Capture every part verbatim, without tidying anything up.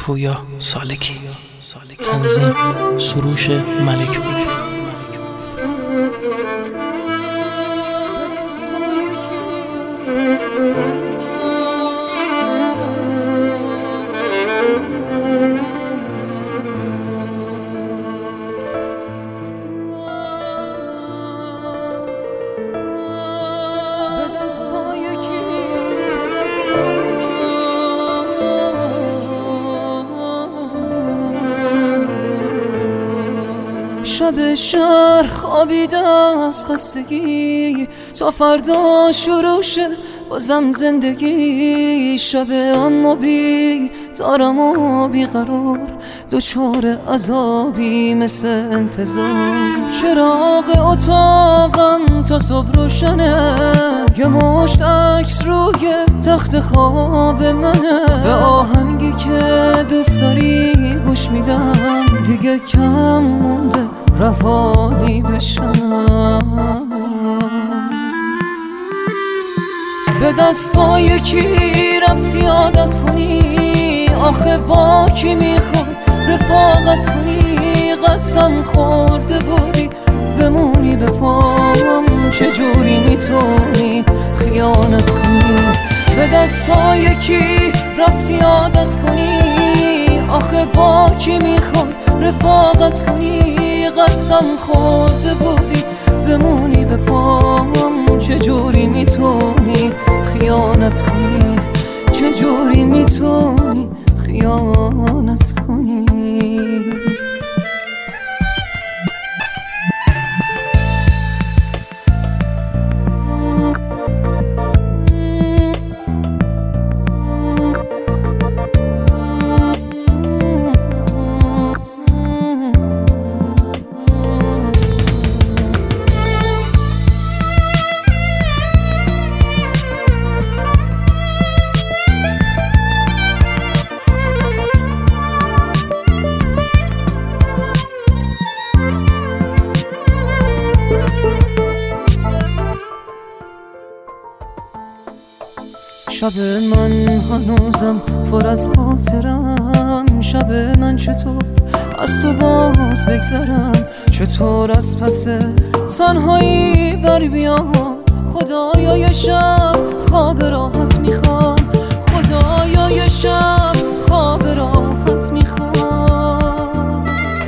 پویا سالکی. تنظیم سروش ملک پور. شب شهر خوابیده از خستگی تا فردا شروع شه بازم زندگی. شب اما بی دارم و بیقرار دوچار عذابی مثل انتظار. چراغ اتاقم تا صبح روشنه، یه مشت عکس روی تخت خواب منه. به آهنگی که دوست داری گوش میدم، دیگه کم مونده رفاهی بشم. به دستای کی رفتی عادت کنی؟ آخه با کی میخوای رفاقت کنی؟ قسم خورده بودی بمونی به پام، چجوری میتونی خیانت کنی؟ به دستای کی رفتی عادت کنی؟ آخه با کی میخوای رفاقت کنی؟ قسم خورده بودی بمونی به پام، چجوری میتونی خیانت کنی؟ چجوری میتونی خیانت کنی؟ شب من هنوزم پر از خاطرم. شب من چطور از تو باز بگذرم؟ چطور از پس تنهایی بر بیام؟ خدایا یه شب خواب راحت میخوام، خدایا یه شب خواب راحت میخوام.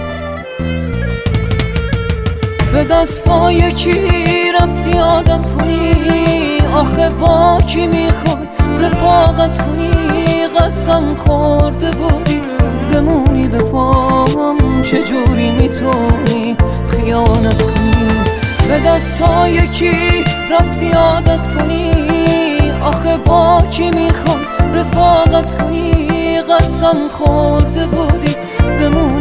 به دستای کی رفتی عادت کنی؟ آخه با کی میخوای رفاقت کنی؟ قسم خورده بودی بمونی به پام، چجوری میتونی خیانت کنی؟ به دستای کی رفتی عادت کنی؟ آخه با کی میخوای رفاقت کنی؟ قسم خورده بودی بمونی